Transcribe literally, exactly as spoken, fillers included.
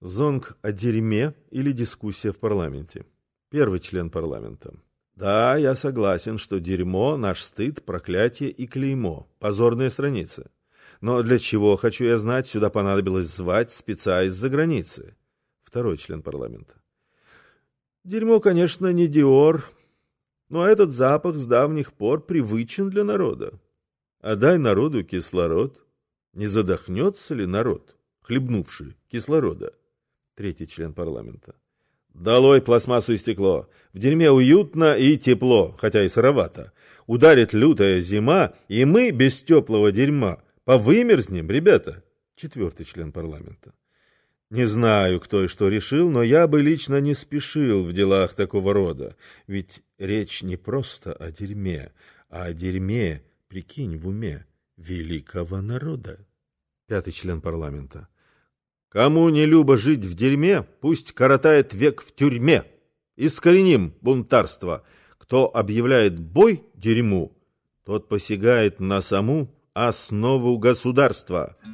Зонг о дерьме или дискуссия в парламенте. Первый член парламента. Да, я согласен, что дерьмо — наш стыд, проклятие и клеймо, позорная страница. Но для чего, хочу я знать, сюда понадобилось звать спеца из-за границы? Второй член парламента. Дерьмо, конечно, не Диор, но этот запах с давних пор привычен для народа. А дай народу кислород. Не задохнется ли народ, хлебнувший кислорода? Третий член парламента. Долой пластмассу и стекло. В дерьме уютно и тепло, хотя и сыровато. Ударит лютая зима, и мы без теплого дерьма повымерзнем, ребята. Четвертый член парламента. Не знаю, кто и что решил, но я бы лично не спешил в делах такого рода. Ведь речь не просто о дерьме, а о дерьме, прикинь, в уме, великого народа. Пятый член парламента. Кому не любо жить в дерьме, пусть коротает век в тюрьме. Искореним бунтарство. Кто объявляет бой дерьму, тот посягает на саму основу государства.